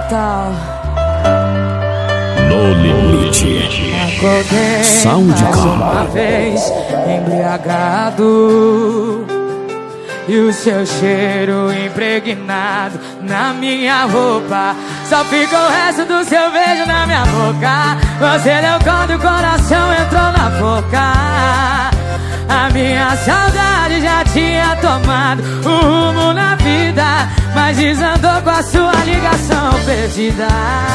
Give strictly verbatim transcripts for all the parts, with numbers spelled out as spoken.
Natal. No Limite. Acordei Soundcom. mais uma vez embriagado, e o seu cheiro impregnado na minha roupa. Só fica o resto do seu beijo na minha boca. Você deu quando o coração entrou na boca. A minha saudade já tinha tomado o rumo na vida, mas desandou com a sua ligação perdida.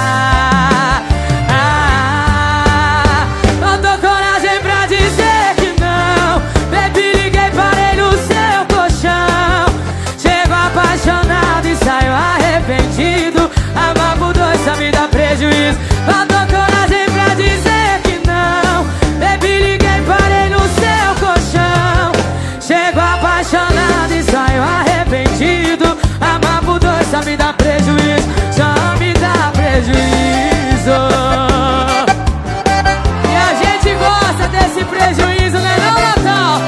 Ah, faltou coragem pra dizer que não. Baby, liguei, parei no seu colchão. Chego apaixonado e saio arrependido. Amar por dois só me dá prejuízo. Faltou coragem pra dizer que não. Baby, liguei, parei no seu colchão. Chego apaixonado e saio arrependido. Amar por dois só me dá prejuízo. Só me dá prejuízo. E a gente gosta desse prejuízo, né não, Natal?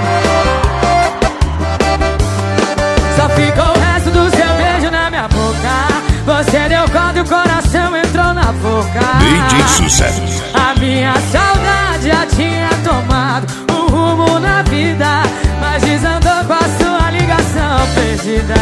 Só ficou o resto do seu beijo na minha boca. Você deu quando o coração entrou na boca. D J Sucesso. A minha saudade já tinha tomado um rumo na vida, mas desandou com a sua ligação perdida.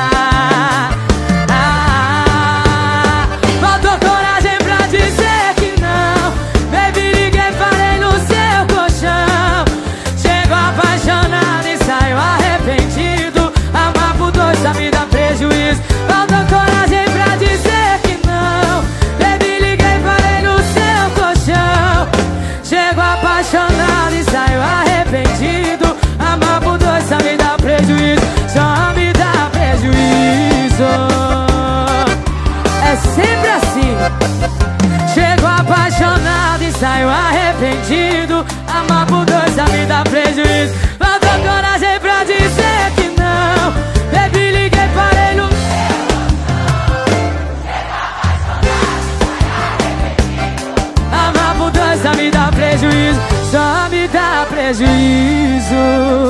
Ah, faltou coragem pra dizer que não. Baby, liguei, parei no seu colchão. Chego apaixonado e saio arrependido. Amar por dois só me dá prejuízo. Faltou coragem pra dizer que não. Baby, liguei, parei no seu colchão. Chego apaixonado e saio arrependido. Amar por dois só me dá prejuízo. Só me dá prejuízo. É sempre assim. Chego apaixonado e saio arrependido. Amar por dois só me dá prejuízo. Faltou coragem pra dizer que não. Baby, liguei, parei no... Amar por dois só me dá prejuízo. Só me dá prejuízo.